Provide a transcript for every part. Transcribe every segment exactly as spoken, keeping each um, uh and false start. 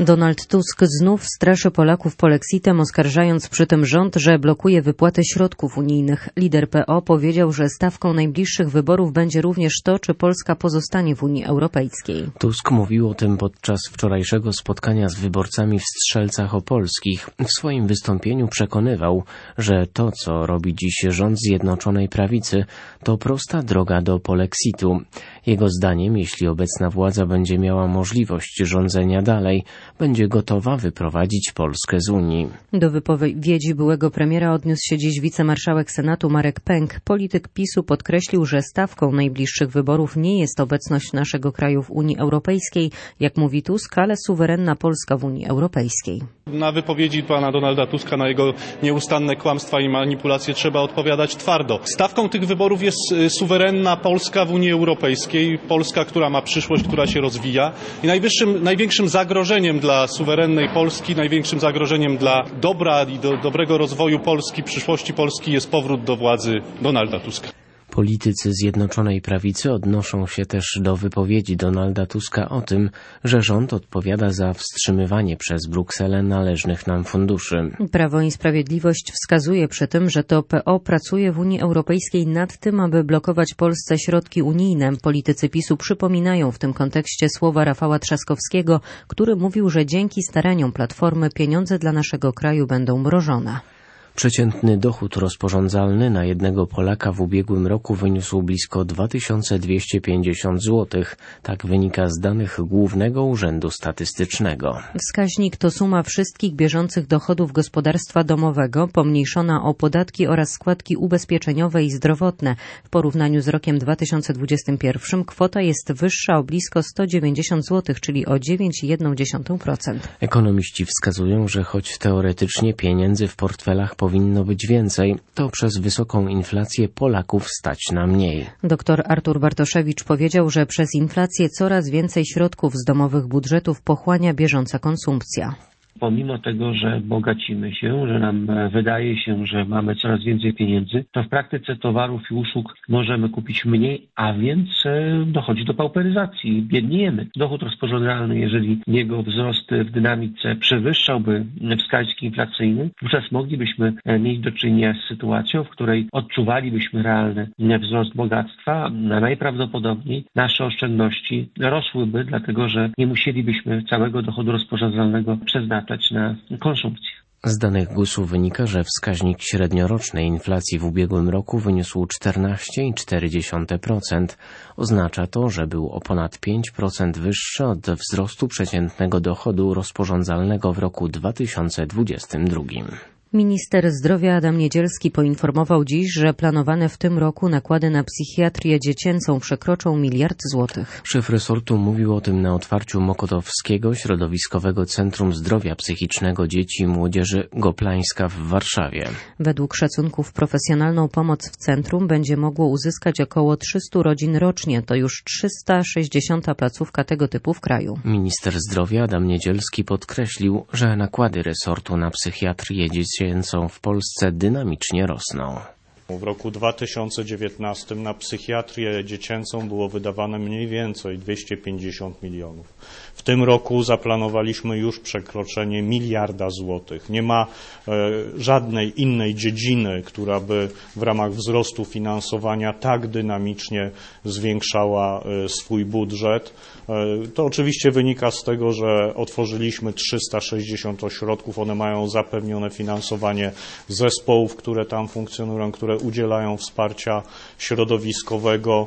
Donald Tusk znów straszy Polaków polexitem, oskarżając przy tym rząd, że blokuje wypłatę środków unijnych. Lider P O powiedział, że stawką najbliższych wyborów będzie również to, czy Polska pozostanie w Unii Europejskiej. Tusk mówił o tym podczas wczorajszego spotkania z wyborcami w Strzelcach Opolskich. W swoim wystąpieniu przekonywał, że to, co robi dziś rząd Zjednoczonej Prawicy, to prosta droga do polexitu. Jego zdaniem, jeśli obecna władza będzie miała możliwość rządzenia dalej, będzie gotowa wyprowadzić Polskę z Unii. Do wypowiedzi byłego premiera odniósł się dziś wicemarszałek Senatu Marek Pęk. Polityk PiSu podkreślił, że stawką najbliższych wyborów nie jest obecność naszego kraju w Unii Europejskiej, jak mówi Tusk, ale suwerenna Polska w Unii Europejskiej. Na wypowiedzi pana Donalda Tuska, na jego nieustanne kłamstwa i manipulacje trzeba odpowiadać twardo. Stawką tych wyborów jest suwerenna Polska w Unii Europejskiej, Polska, która ma przyszłość, która się rozwija. I najwyższym, największym zagrożeniem dla suwerennej Polski, największym zagrożeniem dla dobra i do, dobrego rozwoju Polski, przyszłości Polski jest powrót do władzy Donalda Tuska. Politycy Zjednoczonej Prawicy odnoszą się też do wypowiedzi Donalda Tuska o tym, że rząd odpowiada za wstrzymywanie przez Brukselę należnych nam funduszy. Prawo i Sprawiedliwość wskazuje przy tym, że to P O pracuje w Unii Europejskiej nad tym, aby blokować Polsce środki unijne. Politycy PiSu przypominają w tym kontekście słowa Rafała Trzaskowskiego, który mówił, że dzięki staraniom Platformy pieniądze dla naszego kraju będą mrożone. Przeciętny dochód rozporządzalny na jednego Polaka w ubiegłym roku wyniósł blisko dwa tysiące dwieście pięćdziesiąt złotych. Tak wynika z danych Głównego Urzędu Statystycznego. Wskaźnik to suma wszystkich bieżących dochodów gospodarstwa domowego, pomniejszona o podatki oraz składki ubezpieczeniowe i zdrowotne. W porównaniu z rokiem dwa tysiące dwudziestym pierwszym kwota jest wyższa o blisko sto dziewięćdziesiąt złotych, czyli o dziewięć przecinek jeden procent. Ekonomiści wskazują, że choć teoretycznie pieniędzy w portfelach powinno być więcej, to przez wysoką inflację Polaków stać na mniej. Doktor Artur Bartoszewicz powiedział, że przez inflację coraz więcej środków z domowych budżetów pochłania bieżąca konsumpcja. Pomimo tego, że bogacimy się, że nam wydaje się, że mamy coraz więcej pieniędzy, to w praktyce towarów i usług możemy kupić mniej, a więc dochodzi do pauperyzacji, biedniejemy. Dochód rozporządzalny, jeżeli jego wzrost w dynamice przewyższałby wskaźnik inflacyjny, wówczas moglibyśmy mieć do czynienia z sytuacją, w której odczuwalibyśmy realny wzrost bogactwa, a najprawdopodobniej nasze oszczędności rosłyby, dlatego że nie musielibyśmy całego dochodu rozporządzalnego przeznaczać na konsumpcję. Z danych G U S-u wynika, że wskaźnik średniorocznej inflacji w ubiegłym roku wyniósł czternaście przecinek cztery procent. Oznacza to, że był o ponad pięć procent wyższy od wzrostu przeciętnego dochodu rozporządzalnego w roku dwa tysiące dwudziestym drugim. Minister zdrowia Adam Niedzielski poinformował dziś, że planowane w tym roku nakłady na psychiatrię dziecięcą przekroczą miliard złotych. Szef resortu mówił o tym na otwarciu Mokotowskiego Środowiskowego Centrum Zdrowia Psychicznego Dzieci i Młodzieży Goplańska w Warszawie. Według szacunków profesjonalną pomoc w centrum będzie mogło uzyskać około trzysta rodzin rocznie. To już trzysta sześćdziesiąta placówka tego typu w kraju. Minister zdrowia Adam Niedzielski podkreślił, że nakłady resortu na psychiatrię dziecięcą w Polsce dynamicznie rosną. W roku dwa tysiące dziewiętnastym na psychiatrię dziecięcą było wydawane mniej więcej dwieście pięćdziesiąt milionów. W tym roku zaplanowaliśmy już przekroczenie miliarda złotych. Nie ma e, żadnej innej dziedziny, która by w ramach wzrostu finansowania tak dynamicznie zwiększała e, swój budżet. E, to oczywiście wynika z tego, że otworzyliśmy trzysta sześćdziesiąt ośrodków. One mają zapewnione finansowanie zespołów, które tam funkcjonują, które udzielają wsparcia środowiskowego.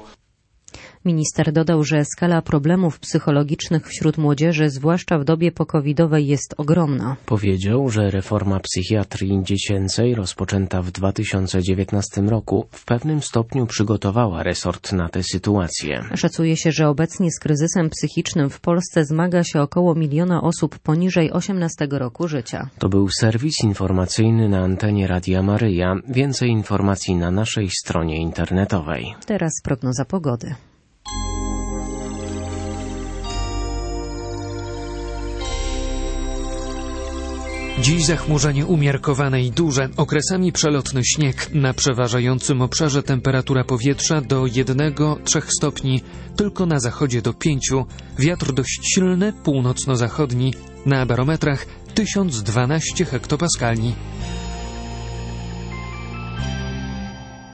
Minister dodał, że skala problemów psychologicznych wśród młodzieży, zwłaszcza w dobie pokowidowej, jest ogromna. Powiedział, że reforma psychiatrii dziecięcej rozpoczęta w dwa tysiące dziewiętnastym roku w pewnym stopniu przygotowała resort na tę sytuację. Szacuje się, że obecnie z kryzysem psychicznym w Polsce zmaga się około miliona osób poniżej osiemnastego roku życia. To był serwis informacyjny na antenie Radia Maryja. Więcej informacji na naszej stronie internetowej. Teraz prognoza pogody. Dziś zachmurzenie umiarkowane i duże, okresami przelotny śnieg. Na przeważającym obszarze temperatura powietrza do jednego do trzech stopni, tylko na zachodzie do pięciu. Wiatr dość silny, północno-zachodni. Na barometrach tysiąc dwanaście hektopaskali.